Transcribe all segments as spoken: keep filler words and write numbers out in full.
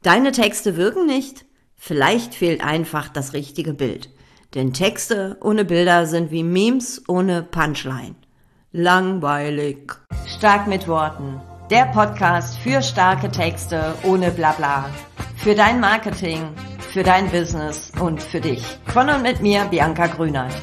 Deine Texte wirken nicht? Vielleicht fehlt einfach das richtige Bild. Denn Texte ohne Bilder sind wie Memes ohne Punchline. Langweilig. Stark mit Worten. Der Podcast für starke Texte ohne Blabla. Für dein Marketing, für dein Business und für dich. Von und mit mir, Bianca Grünert.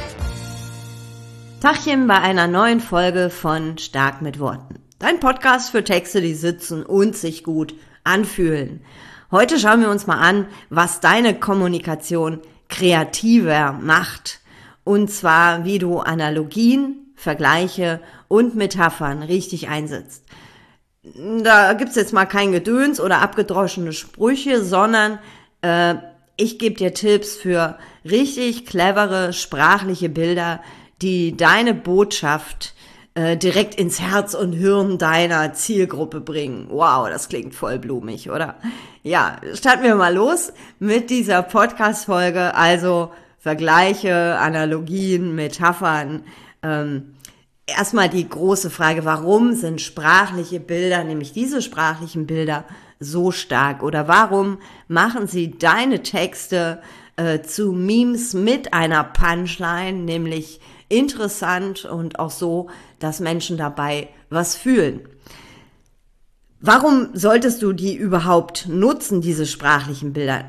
Tachchen bei einer neuen Folge von Stark mit Worten. Dein Podcast für Texte, die sitzen und sich gut anfühlen. Heute schauen wir uns mal an, was deine Kommunikation kreativer macht. Und zwar, wie du Analogien, Vergleiche und Metaphern richtig einsetzt. Da gibt's jetzt mal kein Gedöns oder abgedroschene Sprüche, sondern äh, ich gebe dir Tipps für richtig clevere sprachliche Bilder, die deine Botschaft äh, direkt ins Herz und Hirn deiner Zielgruppe bringen. Wow, das klingt voll blumig, oder? Ja, starten wir mal los mit dieser Podcast-Folge. Also Vergleiche, Analogien, Metaphern. Ähm, erstmal die große Frage, warum sind sprachliche Bilder, nämlich diese sprachlichen Bilder, so stark? Oder warum machen sie deine Texte äh, zu Memes mit einer Punchline, nämlich interessant und auch so, dass Menschen dabei was fühlen? Warum solltest du die überhaupt nutzen, diese sprachlichen Bilder?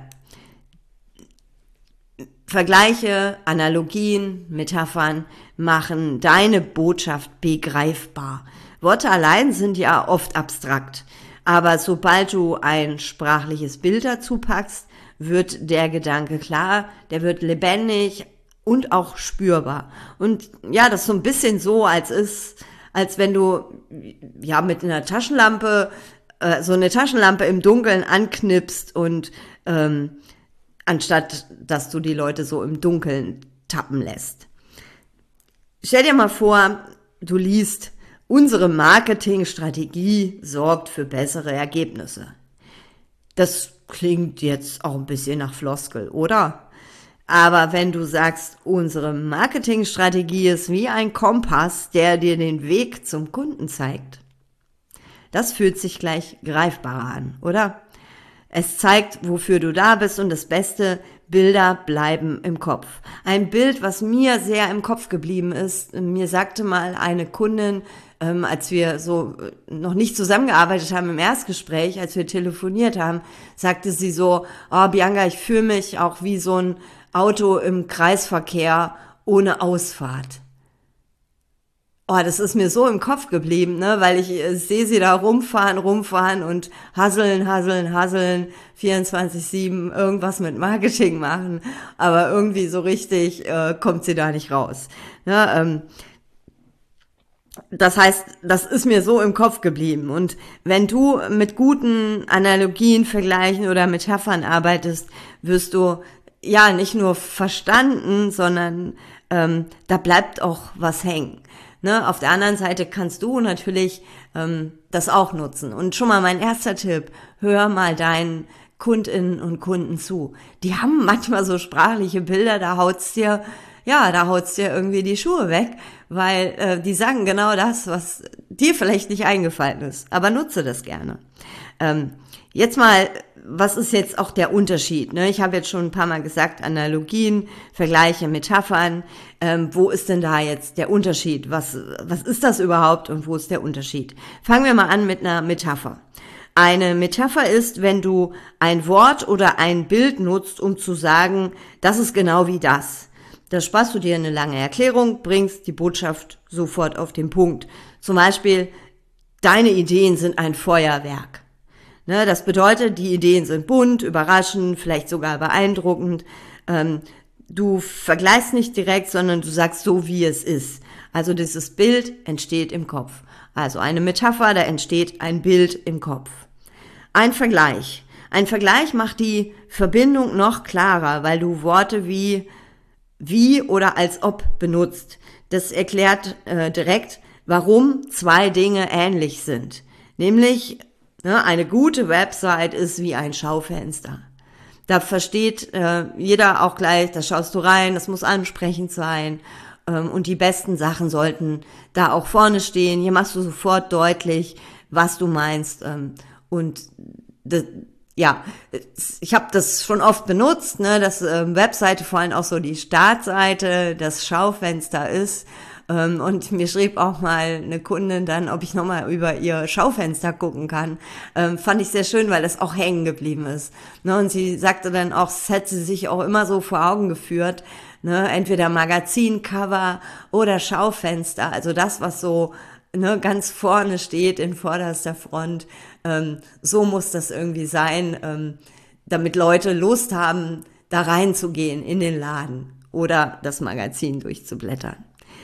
Vergleiche, Analogien, Metaphern machen deine Botschaft begreifbar. Worte allein sind ja oft abstrakt, aber sobald du ein sprachliches Bild dazu packst, wird der Gedanke klar, der wird lebendig und auch spürbar. Und ja, das ist so ein bisschen so, als ist, als wenn du ja mit einer Taschenlampe äh, so eine Taschenlampe im Dunkeln anknipst und ähm, anstatt dass du die Leute so im Dunkeln tappen lässt. Stell dir mal vor, du liest, unsere Marketingstrategie sorgt für bessere Ergebnisse. Das klingt jetzt auch ein bisschen nach Floskel, oder? Aber wenn du sagst, unsere Marketingstrategie ist wie ein Kompass, der dir den Weg zum Kunden zeigt, das fühlt sich gleich greifbarer an, oder? Es zeigt, wofür du da bist, und das Beste, Bilder bleiben im Kopf. Ein Bild, was mir sehr im Kopf geblieben ist, mir sagte mal eine Kundin, ähm, als wir so noch nicht zusammengearbeitet haben im Erstgespräch, als wir telefoniert haben, sagte sie so, oh Bianca, ich fühle mich auch wie so ein Auto im Kreisverkehr ohne Ausfahrt. Oh, das ist mir so im Kopf geblieben, ne, weil ich äh, sehe sie da rumfahren, rumfahren und hasseln, hasseln, hasseln, vierundzwanzig sieben irgendwas mit Marketing machen, aber irgendwie so richtig äh, kommt sie da nicht raus. Ne, ähm, das heißt, das ist mir so im Kopf geblieben. Und wenn du mit guten Analogien, Vergleichen oder Metaphern arbeitest, wirst du ja nicht nur verstanden, sondern ähm, da bleibt auch was hängen. Ne, auf der anderen Seite kannst du natürlich ähm, das auch nutzen. Und schon mal mein erster Tipp, hör mal deinen Kundinnen und Kunden zu. Die haben manchmal so sprachliche Bilder, da haut's dir, ja, da haut's dir irgendwie die Schuhe weg, weil äh, die sagen genau das, was dir vielleicht nicht eingefallen ist. Aber nutze das gerne. Ähm, jetzt mal, was ist jetzt auch der Unterschied? Ne? Ich habe jetzt schon ein paar Mal gesagt, Analogien, Vergleiche, Metaphern. Ähm, wo ist denn da jetzt der Unterschied? Was, was ist das überhaupt und wo ist der Unterschied? Fangen wir mal an mit einer Metapher. Eine Metapher ist, wenn du ein Wort oder ein Bild nutzt, um zu sagen, das ist genau wie das. Da sparst du dir eine lange Erklärung, bringst die Botschaft sofort auf den Punkt. Zum Beispiel, deine Ideen sind ein Feuerwerk. Ne, das bedeutet, die Ideen sind bunt, überraschend, vielleicht sogar beeindruckend. Ähm, du vergleichst nicht direkt, sondern du sagst so, wie es ist. Also dieses Bild entsteht im Kopf. Also eine Metapher, da entsteht ein Bild im Kopf. Ein Vergleich. Ein Vergleich macht die Verbindung noch klarer, weil du Worte wie wie oder als ob benutzt. Das erklärt äh, direkt, warum zwei Dinge ähnlich sind. Nämlich, ne, eine gute Website ist wie ein Schaufenster. Da versteht äh, jeder auch gleich, da schaust du rein, das muss ansprechend sein. Ähm, und die besten Sachen sollten da auch vorne stehen. Hier machst du sofort deutlich, was du meinst. Ähm, und das, ja, ich habe das schon oft benutzt, ne, dass ähm, Webseite vor allem auch so die Startseite, das Schaufenster ist. Ähm, und mir schrieb auch mal eine Kundin dann, ob ich nochmal über ihr Schaufenster gucken kann. Ähm, fand ich sehr schön, weil das auch hängen geblieben ist. Ne, und sie sagte dann auch, es hätte sie sich auch immer so vor Augen geführt, ne, entweder Magazincover oder Schaufenster, also das, was so ne, ganz vorne steht, in vorderster Front. Ähm, so muss das irgendwie sein, ähm, damit Leute Lust haben, da reinzugehen in den Laden oder das Magazin durchzublättern.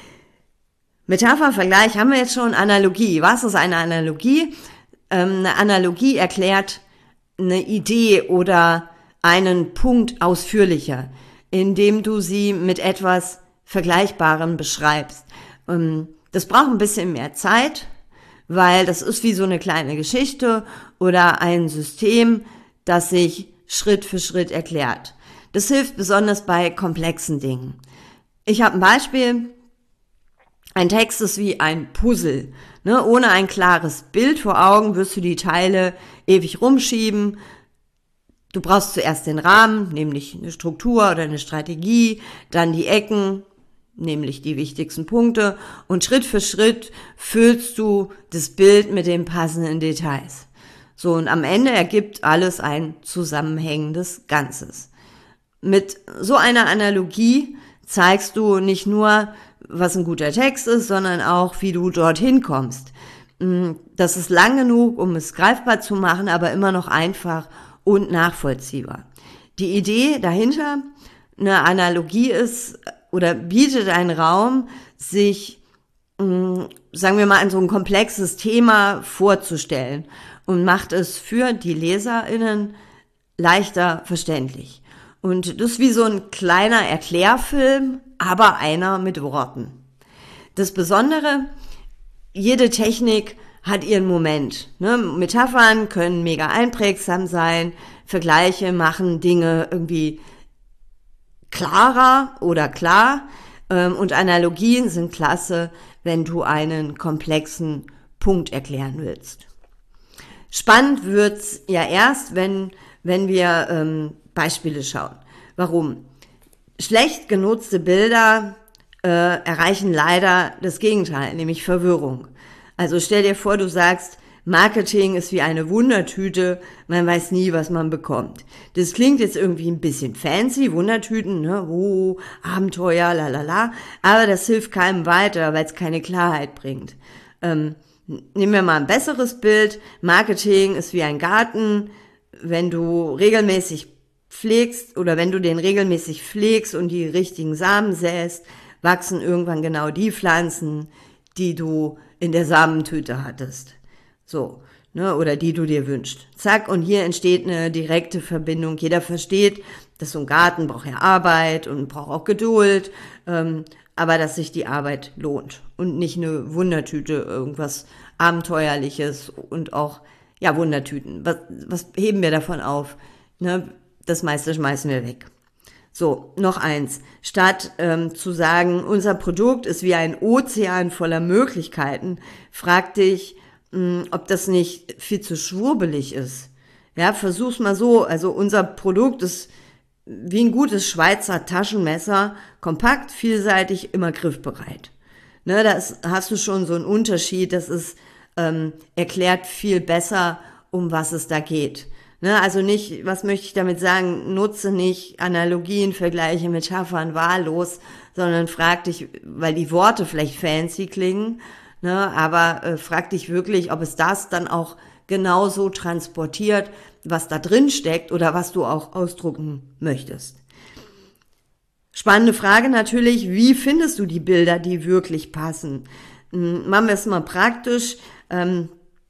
Metapher-Vergleich haben wir jetzt schon. Analogie. Was ist eine Analogie? Ähm, eine Analogie erklärt eine Idee oder einen Punkt ausführlicher, indem du sie mit etwas Vergleichbarem beschreibst. Ähm, das braucht ein bisschen mehr Zeit, weil das ist wie so eine kleine Geschichte oder ein System, das sich Schritt für Schritt erklärt. Das hilft besonders bei komplexen Dingen. Ich habe ein Beispiel. Ein Text ist wie ein Puzzle. Ne? Ohne ein klares Bild vor Augen wirst du die Teile ewig rumschieben. Du brauchst zuerst den Rahmen, nämlich eine Struktur oder eine Strategie, dann die Ecken, nämlich die wichtigsten Punkte, und Schritt für Schritt füllst du das Bild mit den passenden Details. So, und am Ende ergibt alles ein zusammenhängendes Ganzes. Mit so einer Analogie zeigst du nicht nur, was ein guter Text ist, sondern auch, wie du dorthin kommst. Das ist lang genug, um es greifbar zu machen, aber immer noch einfach und nachvollziehbar. Die Idee dahinter, eine Analogie ist oder bietet einen Raum, sich, sagen wir mal, an so ein komplexes Thema vorzustellen und macht es für die LeserInnen leichter verständlich. Und das ist wie so ein kleiner Erklärfilm, aber einer mit Worten. Das Besondere, jede Technik hat ihren Moment. Ne? Metaphern können mega einprägsam sein, Vergleiche machen Dinge irgendwie klarer oder klar ähm, und Analogien sind klasse, wenn du einen komplexen Punkt erklären willst. Spannend wird's ja erst, wenn, wenn wir ähm, Beispiele schauen. Warum? Schlecht genutzte Bilder äh, erreichen leider das Gegenteil, nämlich Verwirrung. Also stell dir vor, du sagst, Marketing ist wie eine Wundertüte, man weiß nie, was man bekommt. Das klingt jetzt irgendwie ein bisschen fancy, Wundertüten, ne, oh, Abenteuer, lalala, aber das hilft keinem weiter, weil es keine Klarheit bringt. Ähm, nehmen wir mal ein besseres Bild, Marketing ist wie ein Garten, wenn du regelmäßig pflegst oder wenn du den regelmäßig pflegst und die richtigen Samen säst, wachsen irgendwann genau die Pflanzen, die du in der Samentüte hattest. So, ne, oder die du dir wünschst. Zack, und hier entsteht eine direkte Verbindung. Jeder versteht, dass so ein Garten braucht ja Arbeit und braucht auch Geduld, ähm, aber dass sich die Arbeit lohnt und nicht eine Wundertüte, irgendwas Abenteuerliches und auch, ja, Wundertüten. Was, was heben wir davon auf? Ne, das meiste schmeißen wir weg. So, noch eins. Statt ähm, zu sagen, unser Produkt ist wie ein Ozean voller Möglichkeiten, frag dich, mh, ob das nicht viel zu schwurbelig ist. Ja, versuch's mal so. Also unser Produkt ist wie ein gutes Schweizer Taschenmesser, kompakt, vielseitig, immer griffbereit. Ne, da ist, hast du schon so einen Unterschied. Das ist ähm, erklärt viel besser, um was es da geht. Ne, also nicht, was möchte ich damit sagen, nutze nicht Analogien, Vergleiche, Metaphern wahllos, sondern frag dich, weil die Worte vielleicht fancy klingen, ne, aber äh, frag dich wirklich, ob es das dann auch genauso transportiert, was da drin steckt oder was du auch ausdrucken möchtest. Spannende Frage natürlich, wie findest du die Bilder, die wirklich passen? Hm, machen wir es mal praktisch. Ähm,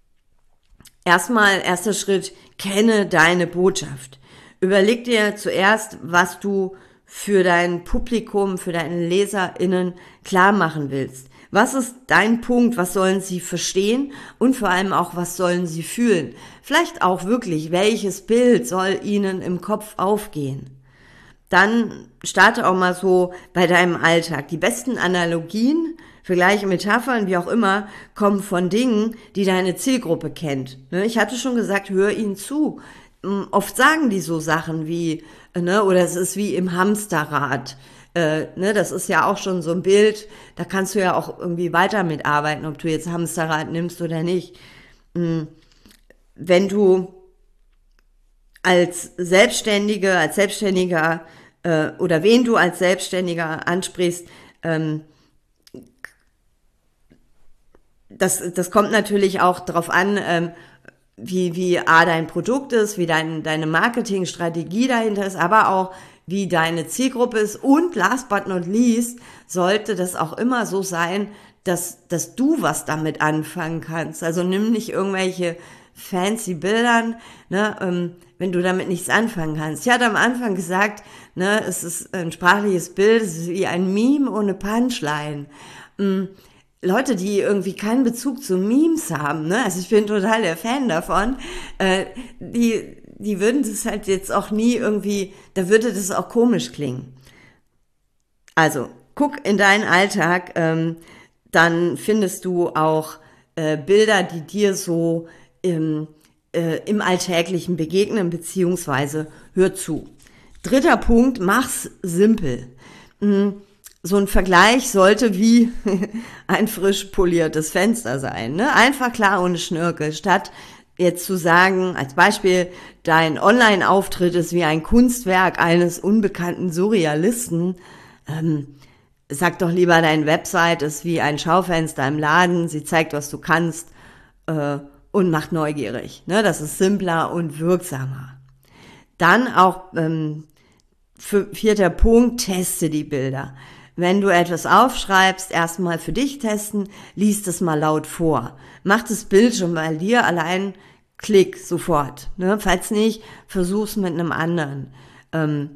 Erstmal, erster Schritt, kenne deine Botschaft. Überleg dir zuerst, was du für dein Publikum, für deine LeserInnen klar machen willst. Was ist dein Punkt? Was sollen sie verstehen? Und vor allem auch, was sollen sie fühlen? Vielleicht auch wirklich, welches Bild soll ihnen im Kopf aufgehen? Dann starte auch mal so bei deinem Alltag. Die besten Analogien, Vergleiche, Metaphern, wie auch immer, kommen von Dingen, die deine Zielgruppe kennt. Ich hatte schon gesagt, hör ihnen zu. oft sagen die so Sachen wie, ne, oder es ist wie im Hamsterrad. Äh, ne, das ist ja auch schon so ein Bild, da kannst du ja auch irgendwie weiter mitarbeiten, ob du jetzt Hamsterrad nimmst oder nicht. Wenn du als Selbstständige, als Selbstständiger äh, oder wen du als Selbstständiger ansprichst, ähm, das, das kommt natürlich auch darauf an, ähm, wie, wie A, dein Produkt ist, wie dein, deine Marketingstrategie dahinter ist, aber auch wie deine Zielgruppe ist. Und last but not least sollte das auch immer so sein, dass, dass du was damit anfangen kannst. Also nimm nicht irgendwelche fancy Bildern, ne, ähm, wenn du damit nichts anfangen kannst. Ich hatte am Anfang gesagt, ne, es ist ein sprachliches Bild, es ist wie ein Meme ohne Punchline. Ähm, Leute, die irgendwie keinen Bezug zu Memes haben, ne, also ich bin total der Fan davon, äh, die, die würden das halt jetzt auch nie irgendwie, da würde das auch komisch klingen. Also, guck in deinen Alltag, ähm, dann findest du auch äh, Bilder, die dir so im, äh, im Alltäglichen begegnen, beziehungsweise hör zu. Dritter Punkt, mach's simpel. So ein Vergleich sollte wie ein frisch poliertes Fenster sein, ne? Einfach klar ohne Schnörkel, statt jetzt zu sagen, als Beispiel, dein Online-Auftritt ist wie ein Kunstwerk eines unbekannten Surrealisten. Ähm, sag doch lieber, deine Website ist wie ein Schaufenster im Laden, sie zeigt, was du kannst, äh, und macht neugierig. Ne? Das ist simpler und wirksamer. Dann auch ähm, vierter Punkt, teste die Bilder. Wenn du etwas aufschreibst, erstmal für dich testen, liest es mal laut vor. Mach das Bild schon bei dir allein, klick sofort. Ne? Falls nicht, versuch's mit einem anderen. Ähm,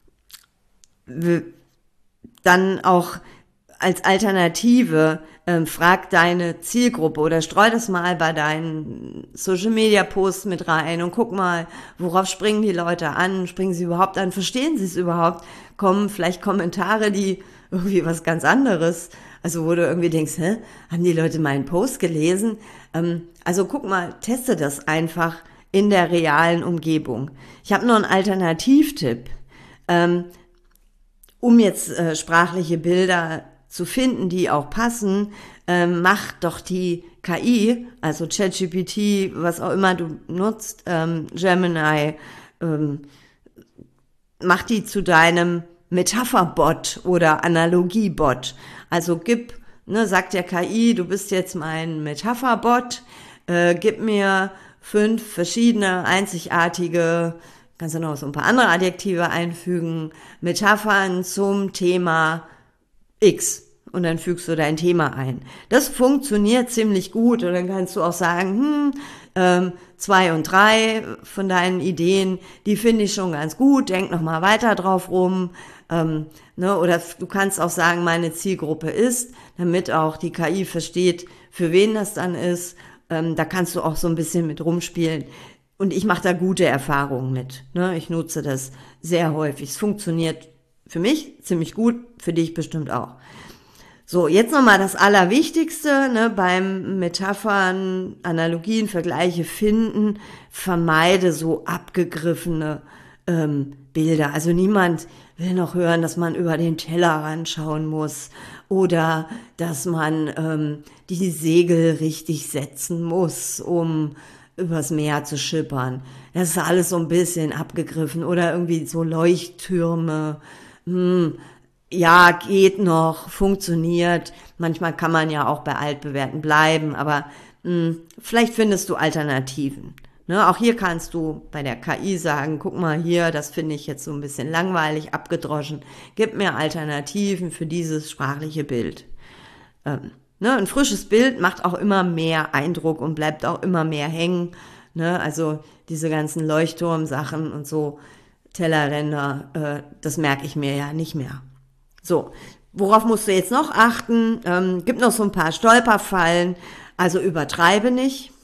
dann auch als Alternative, ähm, frag deine Zielgruppe oder streu das mal bei deinen Social-Media-Posts mit rein und guck mal, worauf springen die Leute an, springen sie überhaupt an, verstehen sie es überhaupt, kommen vielleicht Kommentare, die irgendwie was ganz anderes, also wo du irgendwie denkst, hä, haben die Leute meinen Post gelesen? Ähm, also guck mal, teste das einfach in der realen Umgebung. Ich habe noch einen Alternativtipp, ähm, um jetzt äh, sprachliche Bilder zu finden, die auch passen, ähm, mach doch die K I, also ChatGPT, was auch immer du nutzt, ähm, Gemini, ähm, mach die zu deinem Metapherbot oder Analogiebot. Also gib, ne, sagt der K I, du bist jetzt mein Metapherbot, äh, gib mir fünf verschiedene, einzigartige, kannst du noch so ein paar andere Adjektive einfügen, Metaphern zum Thema X. Und dann fügst du dein Thema ein. Das funktioniert ziemlich gut und dann kannst du auch sagen, hm, ähm, zwei und drei von deinen Ideen, die finde ich schon ganz gut, denk noch mal weiter drauf rum. Ähm, ne, oder du kannst auch sagen, meine Zielgruppe ist, damit auch die K I versteht, für wen das dann ist. Ähm, da kannst du auch so ein bisschen mit rumspielen. Und ich mache da gute Erfahrungen mit. Ne? Ich nutze das sehr häufig. Es funktioniert für mich ziemlich gut, für dich bestimmt auch. So, jetzt nochmal das Allerwichtigste, ne, beim Metaphern, Analogien, Vergleiche finden, vermeide so abgegriffene ähm, Bilder. Also niemand will noch hören, dass man über den Tellerrand schauen muss oder dass man ähm, die Segel richtig setzen muss, um übers Meer zu schippern. Das ist alles so ein bisschen abgegriffen oder irgendwie so Leuchttürme, hm, ja, geht noch, funktioniert. Manchmal kann man ja auch bei altbewährten bleiben, aber mh, vielleicht findest du Alternativen. Ne, auch hier kannst du bei der K I sagen, guck mal hier, das finde ich jetzt so ein bisschen langweilig, abgedroschen. Gib mir Alternativen für dieses sprachliche Bild. Ähm, ne, ein frisches Bild macht auch immer mehr Eindruck und bleibt auch immer mehr hängen. Ne, also diese ganzen Leuchtturmsachen und so, Tellerränder, äh, das merke ich mir ja nicht mehr. So, worauf musst du jetzt noch achten? Ähm, gibt noch so ein paar Stolperfallen, also übertreibe nicht.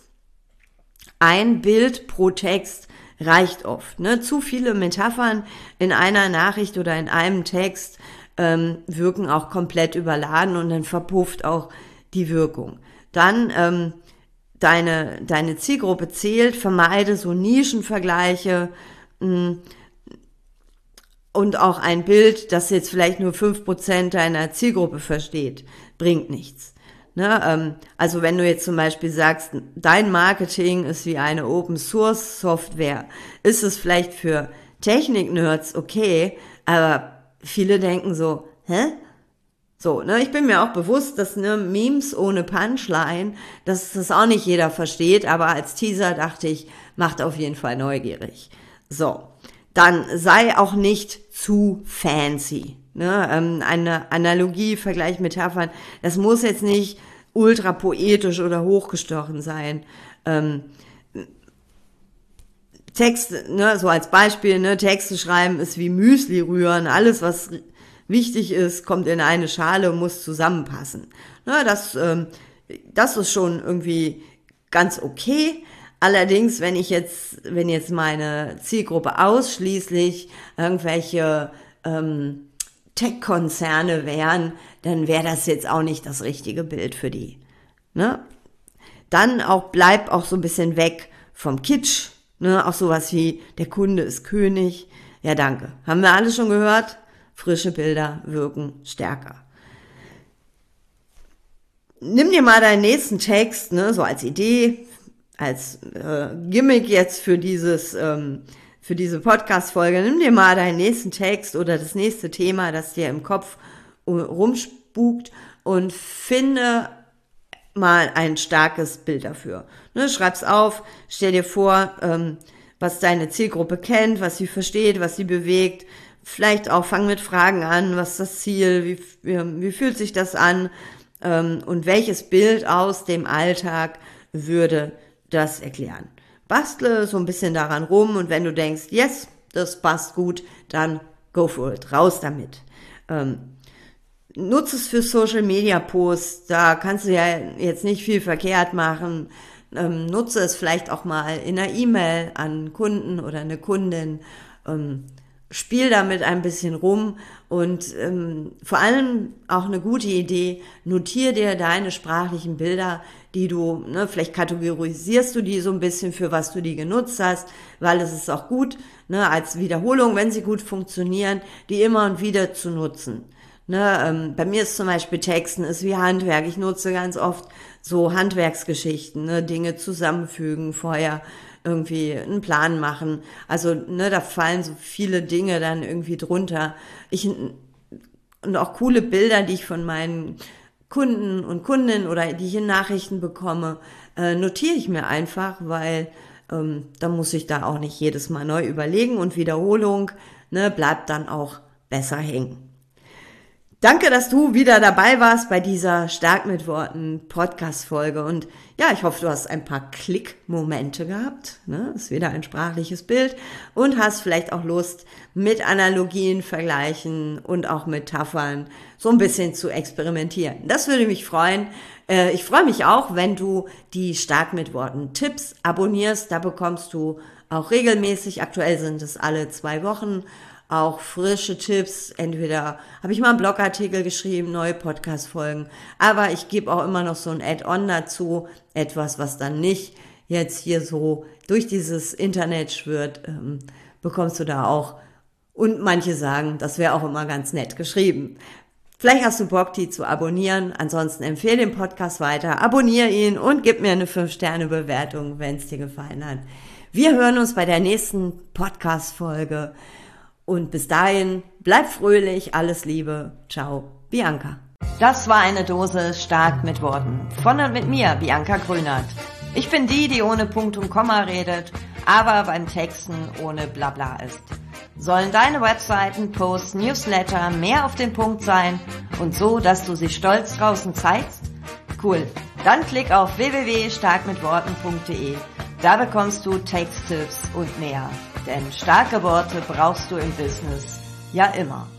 Ein Bild pro Text reicht oft. Ne? Zu viele Metaphern in einer Nachricht oder in einem Text ähm, wirken auch komplett überladen und dann verpufft auch die Wirkung. Dann ähm, deine, deine Zielgruppe zählt, vermeide so Nischenvergleiche mh, und auch ein Bild, das jetzt vielleicht nur fünf Prozent deiner Zielgruppe versteht, bringt nichts. Ne? Ähm, also wenn du jetzt zum Beispiel sagst, dein Marketing ist wie eine Open-Source-Software, ist es vielleicht für Technik-Nerds okay, aber viele denken so, hä? So, ne, ich bin mir auch bewusst, dass ne Memes ohne Punchline, dass das auch nicht jeder versteht, aber als Teaser dachte ich, macht auf jeden Fall neugierig. So, dann sei auch nicht zu fancy. Ne, ähm, eine Analogie, Vergleich, Metaphern, das muss jetzt nicht ultra poetisch oder hochgestochen sein. Ähm, Texte, ne, so als Beispiel, ne, Texte schreiben ist wie Müsli rühren, alles was wichtig ist, kommt in eine Schale und muss zusammenpassen. Na, das, ähm, das ist schon irgendwie ganz okay. Allerdings, wenn ich jetzt, wenn jetzt meine Zielgruppe ausschließlich irgendwelche ähm, Tech-Konzerne wären, dann wäre das jetzt auch nicht das richtige Bild für die. Ne? Dann auch bleib auch so ein bisschen weg vom Kitsch. Ne? Auch sowas wie der Kunde ist König. Ja, danke. Haben wir alle schon gehört? Frische Bilder wirken stärker. Nimm dir mal deinen nächsten Text, ne, so als Idee, als äh, Gimmick jetzt für dieses, ähm, für diese Podcast-Folge. Nimm dir mal deinen nächsten Text oder das nächste Thema, das dir im Kopf rumspukt und finde mal ein starkes Bild dafür. Ne, schreib's auf, stell dir vor, ähm, was deine Zielgruppe kennt, was sie versteht, was sie bewegt. Vielleicht auch fang mit Fragen an, was ist das Ziel, wie, wie, wie fühlt sich das an ähm, und welches Bild aus dem Alltag würde das erklären. Bastle so ein bisschen daran rum und wenn du denkst, yes, das passt gut, dann go for it, raus damit. Ähm, nutze es für Social Media Posts, da kannst du ja jetzt nicht viel verkehrt machen. Ähm, nutze es vielleicht auch mal in einer E-Mail an Kunden oder eine Kundin. Ähm, Spiel damit ein bisschen rum und ähm, vor allem auch eine gute Idee, notier dir deine sprachlichen Bilder, die du, ne, vielleicht kategorisierst du die so ein bisschen, für was du die genutzt hast, weil es ist auch gut, ne, als Wiederholung, wenn sie gut funktionieren, die immer und wieder zu nutzen. Ne, ähm, bei mir ist zum Beispiel Texten ist wie Handwerk. Ich nutze ganz oft so Handwerksgeschichten, ne, Dinge zusammenfügen, vorher irgendwie einen Plan machen. Also, ne, da fallen so viele Dinge dann irgendwie drunter. Ich, und auch coole Bilder, die ich von meinen Kunden und Kundinnen oder die ich in Nachrichten bekomme, äh, notiere ich mir einfach, weil ähm, da muss ich da auch nicht jedes Mal neu überlegen und Wiederholung, ne, bleibt dann auch besser hängen. Danke, dass du wieder dabei warst bei dieser Stark mit Worten Podcast-Folge und ja, ich hoffe, du hast ein paar Klick-Momente gehabt, ne? Ist wieder ein sprachliches Bild und hast vielleicht auch Lust, mit Analogien, Vergleichen und auch Metaphern so ein bisschen zu experimentieren. Das würde mich freuen. Äh, ich freue mich auch, wenn du die Stark mit Worten Tipps abonnierst. Da bekommst du auch regelmäßig, aktuell sind es alle zwei Wochen, auch frische Tipps. Entweder habe ich mal einen Blogartikel geschrieben, neue Podcast-Folgen, aber ich gebe auch immer noch so ein Add-on dazu, etwas, was dann nicht jetzt hier so durch dieses Internet schwirrt, ähm, bekommst du da auch. Und manche sagen, das wäre auch immer ganz nett geschrieben. Vielleicht hast du Bock, die zu abonnieren. Ansonsten empfehle den Podcast weiter, abonniere ihn und gib mir eine fünf Sterne Bewertung, wenn es dir gefallen hat. Wir hören uns bei der nächsten Podcast-Folge. Und bis dahin, bleib fröhlich, alles Liebe. Ciao, Bianca. Das war eine Dose Stark mit Worten. Von und mit mir, Bianca Grünert. Ich bin die, die ohne Punkt und Komma redet, aber beim Texten ohne Blabla ist. Sollen deine Webseiten, Posts, Newsletter mehr auf den Punkt sein und so, dass du sie stolz draußen zeigst? Cool. Dann klick auf w w w punkt stark mit worten punkt de. Da bekommst du Texttipps und mehr. Denn starke Worte brauchst du im Business ja immer.